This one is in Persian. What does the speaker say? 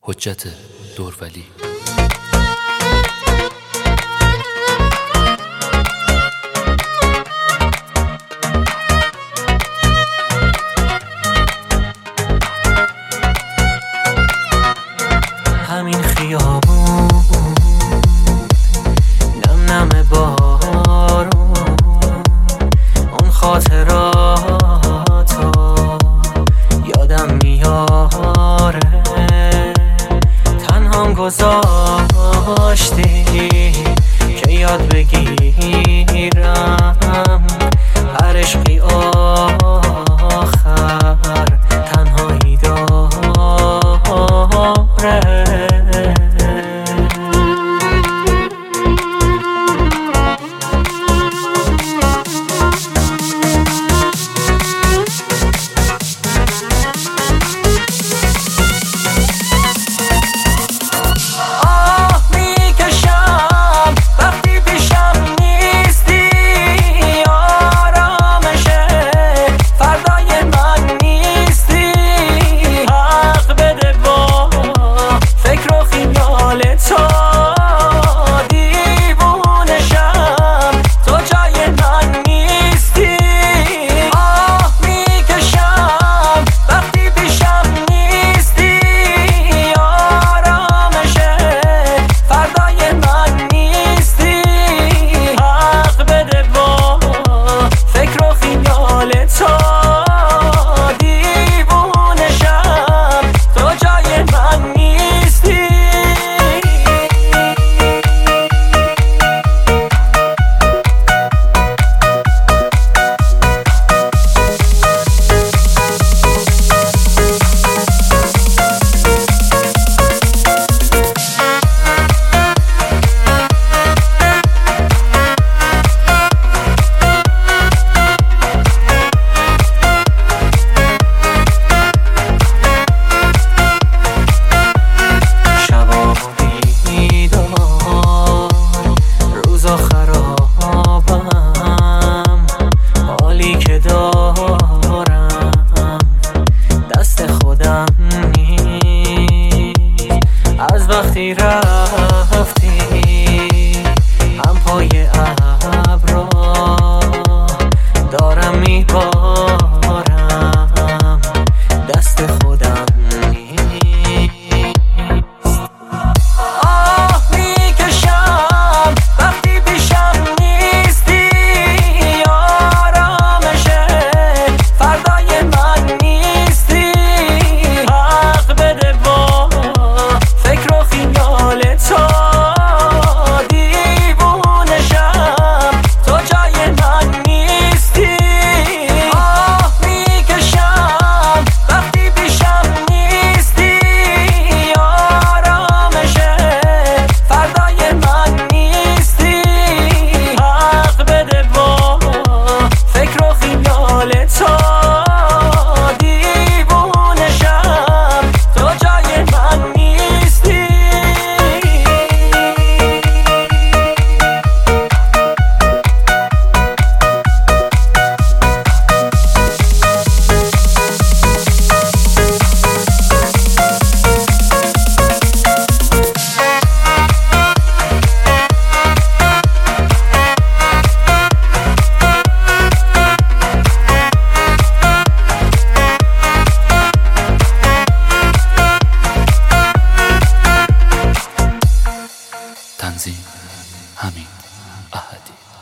حجت دورولی. همین خیابون نم نم بارون، اون خاطراتو یادم میاره. تنهام گذاشتی که یاد بگیرم هر عشقی آخر تنهایی داره. از وقتی رفتی هم پای ابرا دارم میبارم، دست خودم نیست. آه میکشم وقتی پیشم نیستی، آرامشه فردای من نیستی. حق بده با فکر و خیال تو، دیوونشم تو جای من نیستی. آه میکشم وقتی پیشم نیستی، آرامشه فردای من نیستی. حق بده با فکر و خیال تو، دیوونشم تو جای من نیستی. تنظیم حمید احدی.